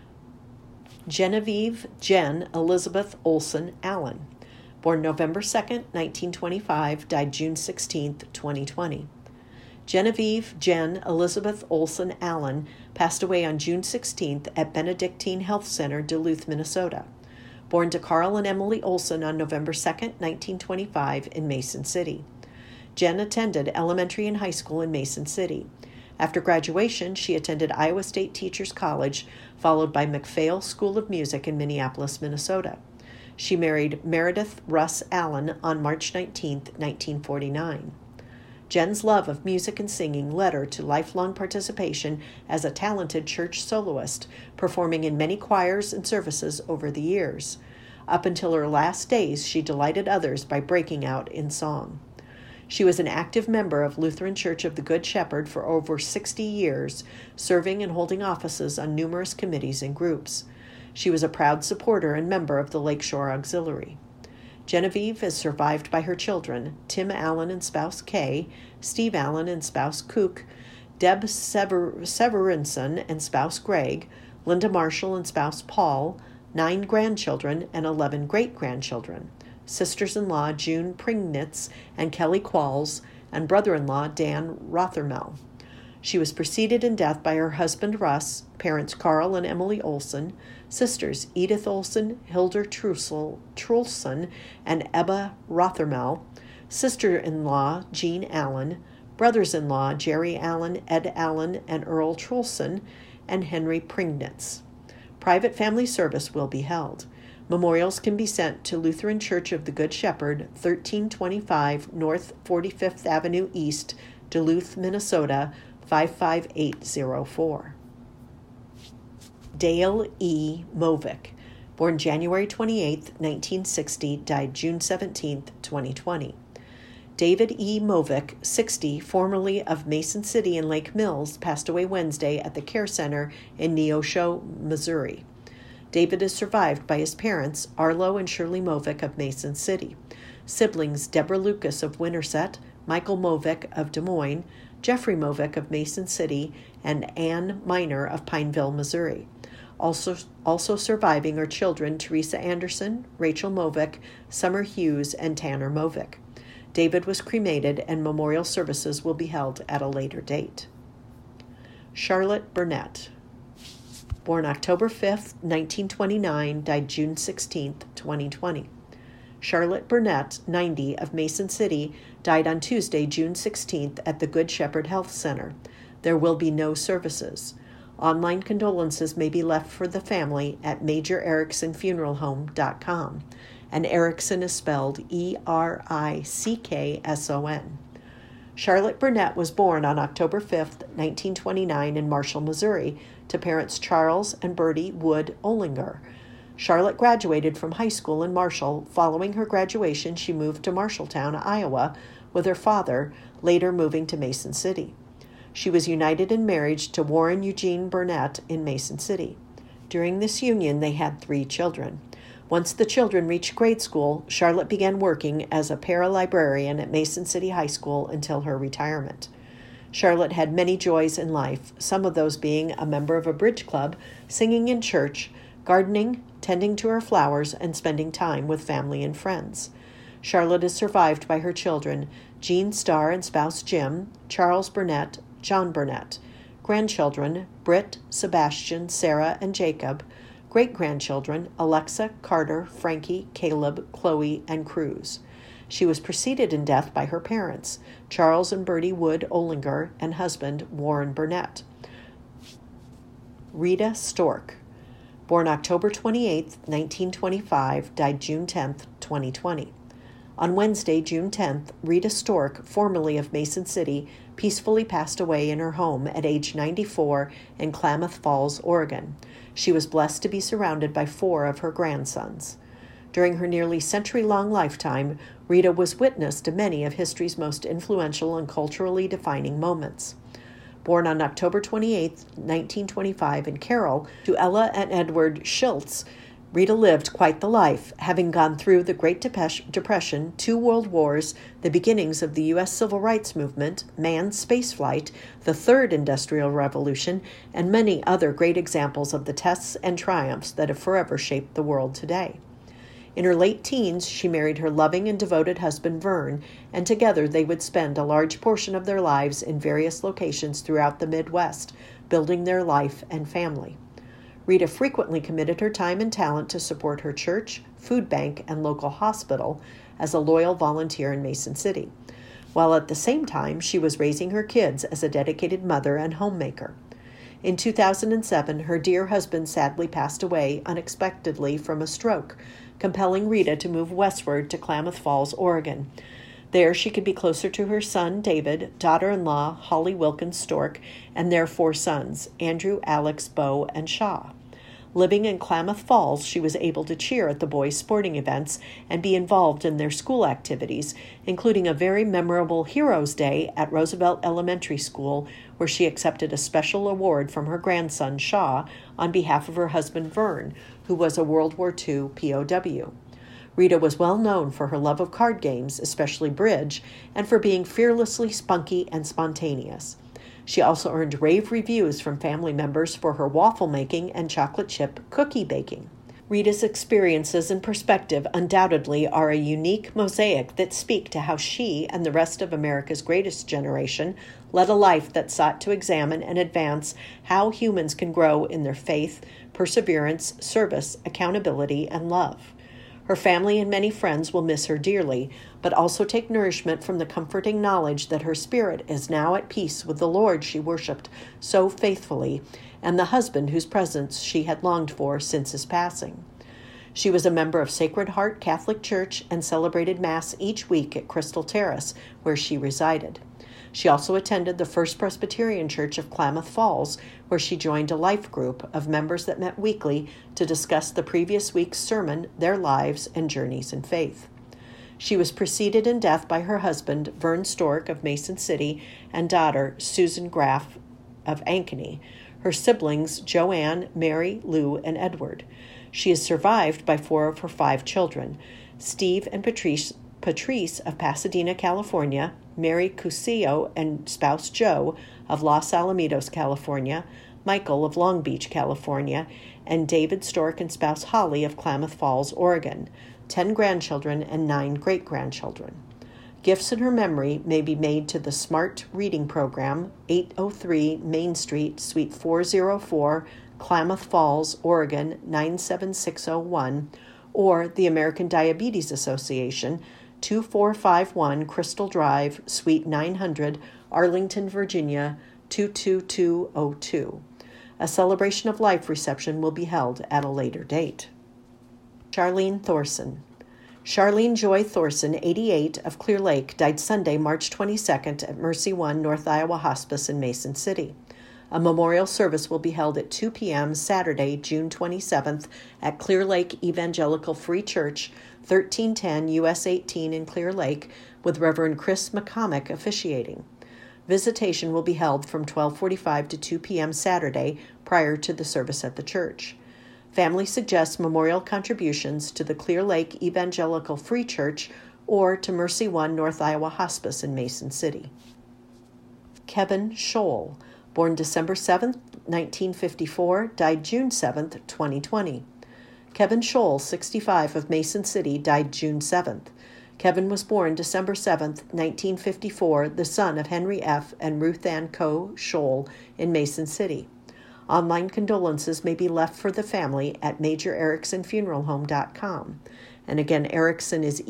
Genevieve Jen Elizabeth Olson Allen, born November 2nd, 1925, died June 16th, 2020. Genevieve Jen Elizabeth Olson Allen passed away on June 16th at Benedictine Health Center, Duluth, Minnesota. Born to Carl and Emily Olson on November 2nd, 1925, in Mason City. Jen attended elementary and high school in Mason City. After graduation, she attended Iowa State Teachers College, followed by McPhail School of Music in Minneapolis, Minnesota. She married Meredith Russ Allen on March 19, 1949. Jen's love of music and singing led her to lifelong participation as a talented church soloist, performing in many choirs and services over the years. Up until her last days, she delighted others by breaking out in song. She was an active member of Lutheran Church of the Good Shepherd for over 60 years, serving and holding offices on numerous committees and groups. She was a proud supporter and member of the Lakeshore Auxiliary. Genevieve is survived by her children, Tim Allen and spouse Kay, Steve Allen and spouse Kook, Deb Severinson and spouse Greg, Linda Marshall and spouse Paul, 9 grandchildren and 11 great-grandchildren, sisters-in-law June Pringnitz and Kelly Qualls, and brother-in-law Dan Rothermel. She was preceded in death by her husband Russ, parents Carl and Emily Olson, sisters Edith Olson, Hilda Trulson, and Ebba Rothermel, sister-in-law Jean Allen, brothers-in-law Jerry Allen, Ed Allen, and Earl Trulson, and Henry Pringnitz. Private family service will be held. Memorials can be sent to Lutheran Church of the Good Shepherd, 1325 North 45th Avenue East, Duluth, Minnesota, 55804. Dale E. Movick, born January 28, 1960, died June 17, 2020. David E. Movick, 60, formerly of Mason City and Lake Mills, passed away Wednesday at the Care Center in Neosho, Missouri. David is survived by his parents, Arlo and Shirley Movick of Mason City, siblings Deborah Lucas of Winterset, Michael Movick of Des Moines, Jeffrey Movick of Mason City, and Ann Miner of Pineville, Missouri. Also surviving are children Teresa Anderson, Rachel Movick, Summer Hughes, and Tanner Movick. David was cremated, and memorial services will be held at a later date. Charlotte Burnett, born October 5, 1929, died June 16, 2020. Charlotte Burnett, 90, of Mason City, died on Tuesday, June 16th at the Good Shepherd Health Center. There will be no services. Online condolences may be left for the family at majorericksonfuneralhome.com, and Erickson is spelled Erickson. Charlotte Burnett was born on October 5, 1929 in Marshall, Missouri, to parents Charles and Bertie Wood Olinger. Charlotte graduated from high school in Marshall. Following her graduation, she moved to Marshalltown, Iowa, with her father, later moving to Mason City. She was united in marriage to Warren Eugene Burnett in Mason City. During this union, they had 3 children. Once the children reached grade school, Charlotte began working as a paralibrarian at Mason City High School until her retirement. Charlotte had many joys in life, some of those being a member of a bridge club, singing in church, gardening, tending to her flowers, and spending time with family and friends. Charlotte is survived by her children, Jean Starr and spouse Jim, Charles Burnett, John Burnett. Grandchildren, Britt, Sebastian, Sarah, and Jacob. Great-grandchildren, Alexa, Carter, Frankie, Caleb, Chloe, and Cruz. She was preceded in death by her parents, Charles and Bertie Wood Olinger, and husband Warren Burnett. Rita Stork, born October 28, 1925, died June 10, 2020. On Wednesday, June 10th, Rita Stork, formerly of Mason City, peacefully passed away in her home at age 94 in Klamath Falls, Oregon. She was blessed to be surrounded by 4 of her grandsons. During her nearly century-long lifetime, Rita was witness to many of history's most influential and culturally defining moments. Born on October 28, 1925 in Carroll to Ella and Edward Schultz, Rita lived quite the life, having gone through the Great Depression, 2 world wars, the beginnings of the U.S. Civil Rights Movement, manned spaceflight, the Third Industrial Revolution, and many other great examples of the tests and triumphs that have forever shaped the world today. In her late teens, she married her loving and devoted husband Vern, and together they would spend a large portion of their lives in various locations throughout the Midwest, building their life and family. Rita frequently committed her time and talent to support her church, food bank, and local hospital as a loyal volunteer in Mason City, while at the same time she was raising her kids as a dedicated mother and homemaker. In 2007, her dear husband sadly passed away unexpectedly from a stroke, compelling Rita to move westward to Klamath Falls, Oregon. There she could be closer to her son, David, daughter-in-law, Holly Wilkins Stork, and their 4 sons, Andrew, Alex, Bo, and Shaw. Living in Klamath Falls, she was able to cheer at the boys' sporting events and be involved in their school activities, including a very memorable Heroes Day at Roosevelt Elementary School, where she accepted a special award from her grandson, Shaw, on behalf of her husband, Vern, who was a World War II POW. Rita was well known for her love of card games, especially bridge, and for being fearlessly spunky and spontaneous. She also earned rave reviews from family members for her waffle making and chocolate chip cookie baking. Rita's experiences and perspective undoubtedly are a unique mosaic that speak to how she and the rest of America's greatest generation led a life that sought to examine and advance how humans can grow in their faith, perseverance, service, accountability, and love. Her family and many friends will miss her dearly, but also take nourishment from the comforting knowledge that her spirit is now at peace with the Lord she worshipped so faithfully and the husband whose presence she had longed for since his passing. She was a member of Sacred Heart Catholic Church and celebrated Mass each week at Crystal Terrace, where she resided. She also attended the First Presbyterian Church of Klamath Falls, where she joined a life group of members that met weekly to discuss the previous week's sermon, their lives, and journeys in faith. She was preceded in death by her husband, Vern Stork of Mason City, and daughter, Susan Graff of Ankeny, her siblings, Joanne, Mary, Lou, and Edward. She is survived by 4 of her 5 children, Steve and Patrice of Pasadena, California, Mary Cusillo and spouse Joe of Los Alamitos, California, Michael of Long Beach, California, and David Stork and spouse Holly of Klamath Falls, Oregon, 10 grandchildren and 9 great-grandchildren. Gifts in her memory may be made to the Smart Reading Program, 803 Main Street, Suite 404, Klamath Falls, Oregon, 97601, or the American Diabetes Association, 2451 Crystal Drive, Suite 900, Arlington, Virginia, 22202. A Celebration of Life reception will be held at a later date. Charlene Thorson. Charlene Joy Thorson, 88, of Clear Lake, died Sunday, March 22nd at Mercy One North Iowa Hospice in Mason City. A memorial service will be held at 2 p.m. Saturday, June 27th at Clear Lake Evangelical Free Church, 1310 US 18 in Clear Lake, with Reverend Chris McCormick officiating. Visitation will be held from 12:45 to 2 p.m. Saturday prior to the service at the church. Family suggests memorial contributions to the Clear Lake Evangelical Free Church or to Mercy One North Iowa Hospice in Mason City. Kevin Scholl, born December 7, 1954, died June 7, 2020. Kevin Scholl, 65, of Mason City, died June 7th. Kevin was born December 7, 1954, the son of Henry F. and Ruth Ann Coe Scholl in Mason City. Online condolences may be left for the family at MajorEricksonFuneralHome.com. And again, Erickson is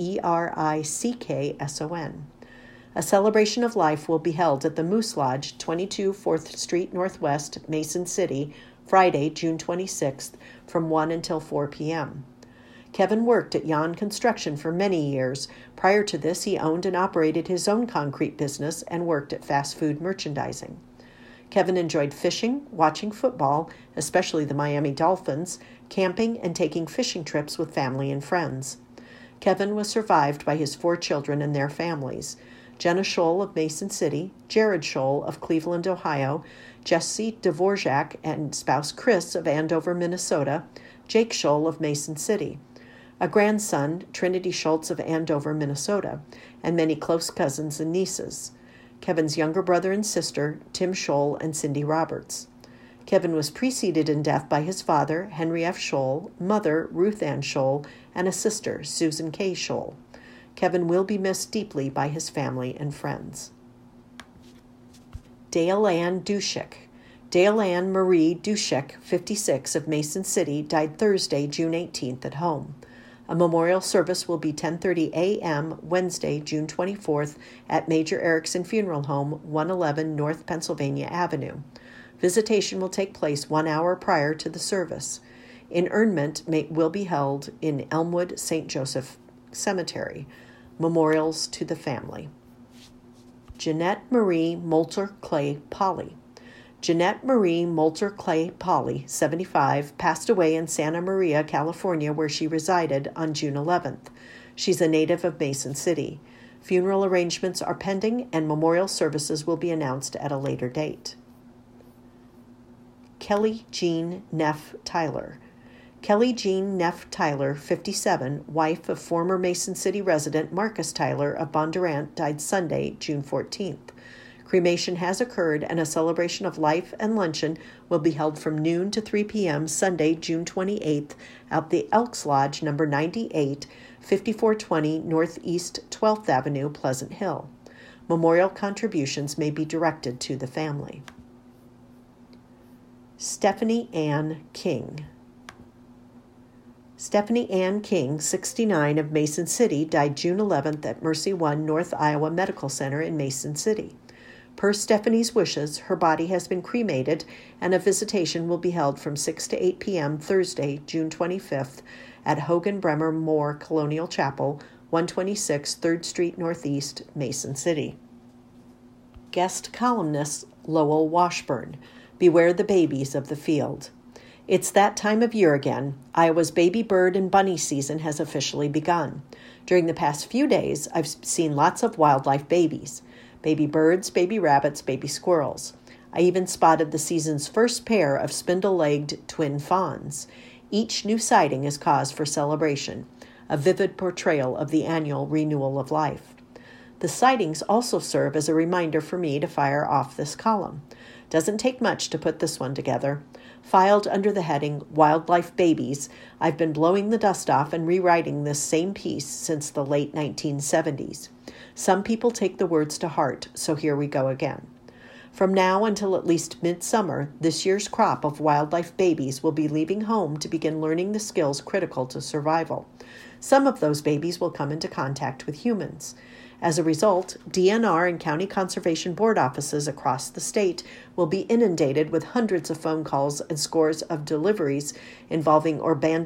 Erickson. A celebration of life will be held at the Moose Lodge, 22 4th Street Northwest, Mason City, Friday, June 26th, from 1 until 4 p.m. Kevin worked at Yon Construction for many years. Prior to this, he owned and operated his own concrete business and worked at fast food merchandising. Kevin enjoyed fishing, watching football, especially the Miami Dolphins, camping, and taking fishing trips with family and friends. Kevin was survived by his 4 children and their families: Jenna Scholl of Mason City, Jared Scholl of Cleveland, Ohio, Jesse Dvorak and spouse Chris of Andover, Minnesota, Jake Scholl of Mason City, a grandson, Trinity Schultz of Andover, Minnesota, and many close cousins and nieces. Kevin's younger brother and sister, Tim Scholl and Cindy Roberts. Kevin was preceded in death by his father, Henry F. Scholl, mother, Ruth Ann Scholl, and a sister, Susan K. Scholl. Kevin will be missed deeply by his family and friends. Dale Ann Dushek. Dale Ann Marie Dushek, 56, of Mason City, died Thursday, June 18th at home. A memorial service will be 10:30 a.m. Wednesday, June 24th at Major Erickson Funeral Home, 111 North Pennsylvania Avenue. Visitation will take place 1 hour prior to the service. Interment will be held in Elmwood St. Joseph Cemetery. Memorials to the family. Jeanette Marie Moulter Clay Polly. Jeanette Marie Moulter Clay Polly, 75, passed away in Santa Maria, California, where she resided on June 11th. She's a native of Mason City. Funeral arrangements are pending, and memorial services will be announced at a later date. Kelly Jean Neff Tyler. Kelly Jean Neff Tyler, 57, wife of former Mason City resident Marcus Tyler of Bondurant, died Sunday, June 14th. Cremation has occurred, and a celebration of life and luncheon will be held from noon to 3 p.m. Sunday, June 28th at the Elks Lodge, number 98, 5420 Northeast 12th Avenue, Pleasant Hill. Memorial contributions may be directed to the family. Stephanie Ann King. Stephanie Ann King, 69, of Mason City, died June 11th at Mercy One North Iowa Medical Center in Mason City. Per Stephanie's wishes, her body has been cremated, and a visitation will be held from 6 to 8 p.m. Thursday, June 25th, at Hogan Bremer Moore Colonial Chapel, 126 3rd Street Northeast, Mason City. Guest columnist Lowell Washburn. Beware the babies of the field. It's that time of year again. Iowa's baby bird and bunny season has officially begun. During the past few days, I've seen lots of wildlife babies. Baby birds, baby rabbits, baby squirrels. I even spotted the season's first pair of spindle-legged twin fawns. Each new sighting is cause for celebration, a vivid portrayal of the annual renewal of life. The sightings also serve as a reminder for me to fire off this column. Doesn't take much to put this one together. Filed under the heading Wildlife Babies, I've been blowing the dust off and rewriting this same piece since the late 1970s. Some people take the words to heart, so here we go again. From now until at least midsummer, this year's crop of wildlife babies will be leaving home to begin learning the skills critical to survival. Some of those babies will come into contact with humans. As a result, DNR and county conservation board offices across the state will be inundated with hundreds of phone calls and scores of deliveries involving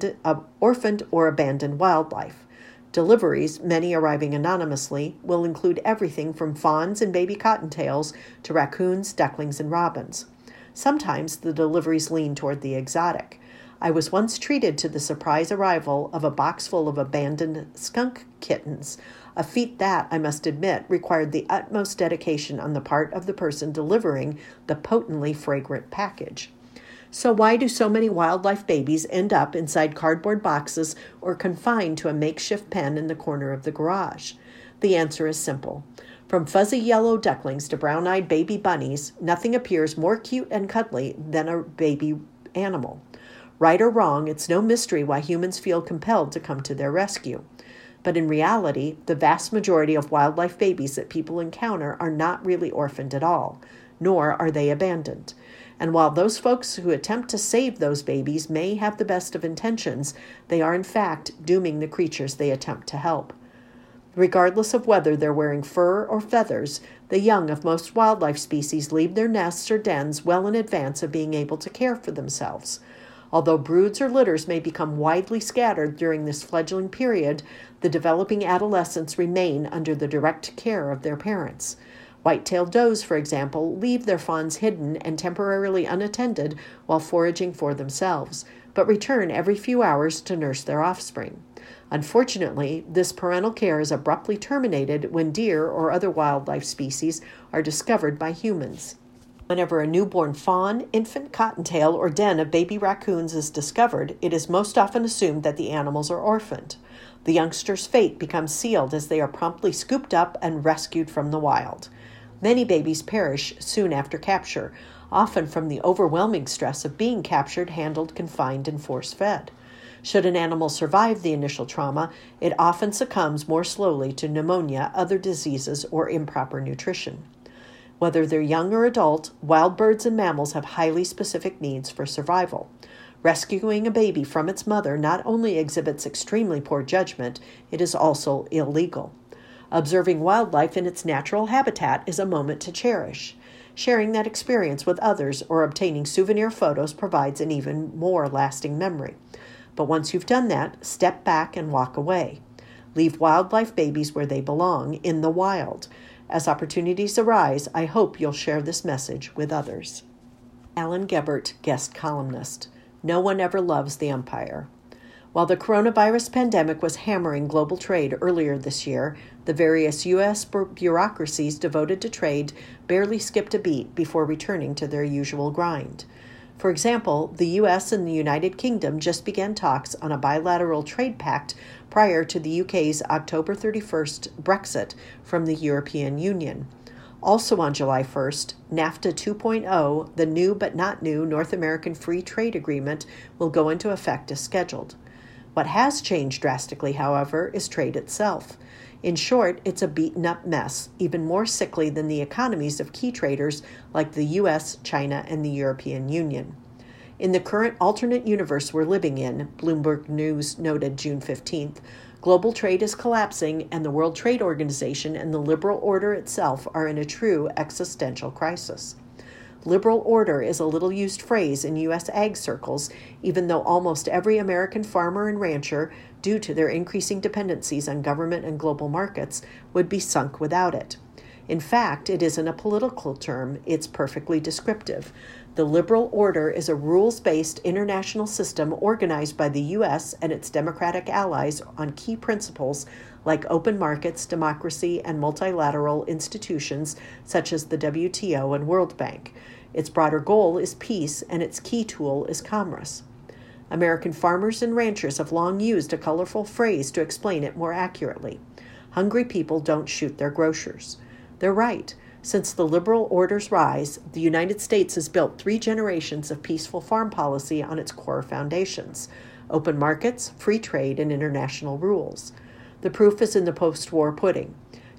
orphaned or abandoned wildlife. Deliveries, many arriving anonymously, will include everything from fawns and baby cottontails to raccoons, ducklings, and robins. Sometimes the deliveries lean toward the exotic. I was once treated to the surprise arrival of a box full of abandoned skunk kittens, a feat that, I must admit, required the utmost dedication on the part of the person delivering the potently fragrant package. So why do so many wildlife babies end up inside cardboard boxes or confined to a makeshift pen in the corner of the garage? The answer is simple. From fuzzy yellow ducklings to brown-eyed baby bunnies, nothing appears more cute and cuddly than a baby animal. Right or wrong, it's no mystery why humans feel compelled to come to their rescue. But in reality, the vast majority of wildlife babies that people encounter are not really orphaned at all, nor are they abandoned. And while those folks who attempt to save those babies may have the best of intentions, they are in fact dooming the creatures they attempt to help. Regardless of whether they're wearing fur or feathers, the young of most wildlife species leave their nests or dens well in advance of being able to care for themselves. Although broods or litters may become widely scattered during this fledgling period, the developing adolescents remain under the direct care of their parents. White-tailed does, for example, leave their fawns hidden and temporarily unattended while foraging for themselves, but return every few hours to nurse their offspring. Unfortunately, this parental care is abruptly terminated when deer or other wildlife species are discovered by humans. Whenever a newborn fawn, infant cottontail, or den of baby raccoons is discovered, it is most often assumed that the animals are orphaned. The youngsters' fate becomes sealed as they are promptly scooped up and rescued from the wild. Many babies perish soon after capture, often from the overwhelming stress of being captured, handled, confined, and force-fed. Should an animal survive the initial trauma, it often succumbs more slowly to pneumonia, other diseases, or improper nutrition. Whether they're young or adult, wild birds and mammals have highly specific needs for survival. Rescuing a baby from its mother not only exhibits extremely poor judgment, it is also illegal. Observing wildlife in its natural habitat is a moment to cherish. Sharing that experience with others or obtaining souvenir photos provides an even more lasting memory. But once you've done that, step back and walk away. Leave wildlife babies where they belong, in the wild. As opportunities arise, I hope you'll share this message with others. Alan Gebert, guest columnist. No one ever loves the umpire. While the coronavirus pandemic was hammering global trade earlier this year, the various U.S. bureaucracies devoted to trade barely skipped a beat before returning to their usual grind. For example, the U.S. and the United Kingdom just began talks on a bilateral trade pact prior to the UK's October 31st Brexit from the European Union. Also on July 1st, NAFTA 2.0, the new but not new North American Free Trade Agreement, will go into effect as scheduled. What has changed drastically, however, is trade itself. In short, it's a beaten-up mess, even more sickly than the economies of key traders like the U.S., China, and the European Union. In the current alternate universe we're living in, Bloomberg News noted June 15th, global trade is collapsing and the World Trade Organization and the liberal order itself are in a true existential crisis. Liberal order is a little-used phrase in U.S. ag circles, even though almost every American farmer and rancher, due to their increasing dependencies on government and global markets, would be sunk without it. In fact, it isn't a political term, it's perfectly descriptive. The liberal order is a rules-based international system organized by the U.S. and its democratic allies on key principles like open markets, democracy, and multilateral institutions such as the WTO and World Bank. Its broader goal is peace, and its key tool is commerce. American farmers and ranchers have long used a colorful phrase to explain it more accurately. Hungry people don't shoot their grocers. They're right. Since the liberal order's rise, the United States has built 3 generations of peaceful farm policy on its core foundations: open markets, free trade, and international rules. The proof is in the post-war pudding.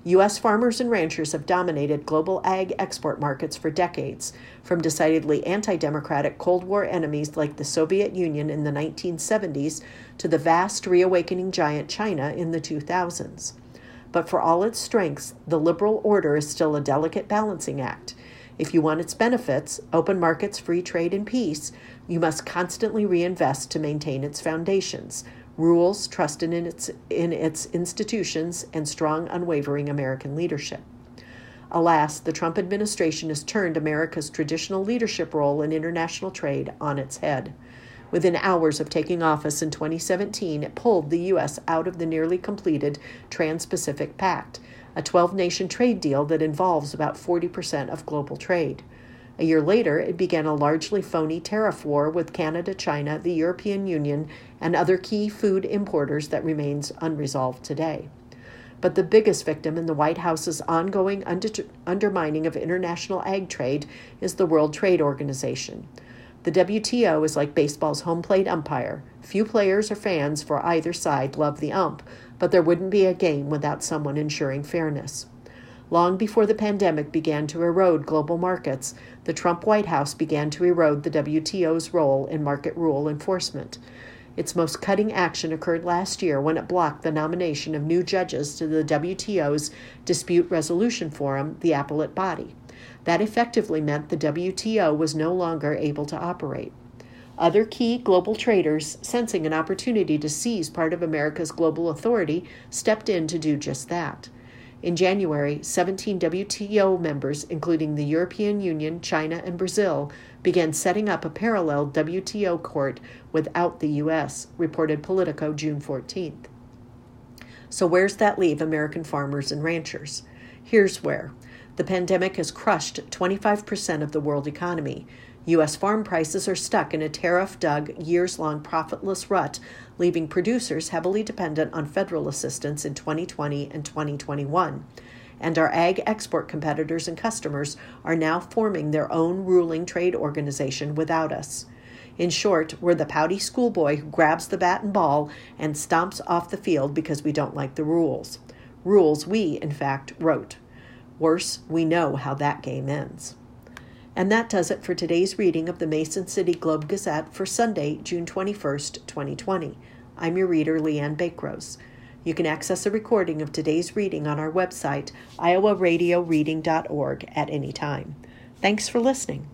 U.S. farmers and ranchers have dominated global ag export markets for decades, from decidedly anti-democratic Cold War enemies like the Soviet Union in the 1970s to the vast reawakening giant China in the 2000s. But for all its strengths, the liberal order is still a delicate balancing act. If you want its benefits, open markets, free trade, and peace, you must constantly reinvest to maintain its foundations, rules, trust in its institutions, and strong, unwavering American leadership. Alas, the Trump administration has turned America's traditional leadership role in international trade on its head. Within hours of taking office in 2017, it pulled the U.S. out of the nearly completed Trans-Pacific Pact, a 12-nation trade deal that involves about 40% of global trade. A year later, it began a largely phony tariff war with Canada, China, the European Union, and other key food importers that remains unresolved today. But the biggest victim in the White House's ongoing undermining of international ag trade is the World Trade Organization. The WTO is like baseball's home plate umpire. Few players or fans for either side love the ump, but there wouldn't be a game without someone ensuring fairness. Long before the pandemic began to erode global markets, the Trump White House began to erode the WTO's role in market rule enforcement. Its most cutting action occurred last year when it blocked the nomination of new judges to the WTO's Dispute Resolution Forum, the appellate body. That effectively meant the WTO was no longer able to operate. Other key global traders, sensing an opportunity to seize part of America's global authority, stepped in to do just that. In January, 17 WTO members, including the European Union, China, and Brazil, began setting up a parallel WTO court without the U.S., reported Politico June 14th. So where's that leave American farmers and ranchers? Here's where. The pandemic has crushed 25% of the world economy. U.S. farm prices are stuck in a tariff-dug, years-long profitless rut, leaving producers heavily dependent on federal assistance in 2020 and 2021. And our ag export competitors and customers are now forming their own ruling trade organization without us. In short, we're the pouty schoolboy who grabs the bat and ball and stomps off the field because we don't like the rules. Rules we, in fact, wrote. Worse, we know how that game ends. And that does it for today's reading of the Mason City Globe Gazette for Sunday, June 21st, 2020. I'm your reader, Leanne Bakrose. You can access a recording of today's reading on our website, iowaradioreading.org, at any time. Thanks for listening.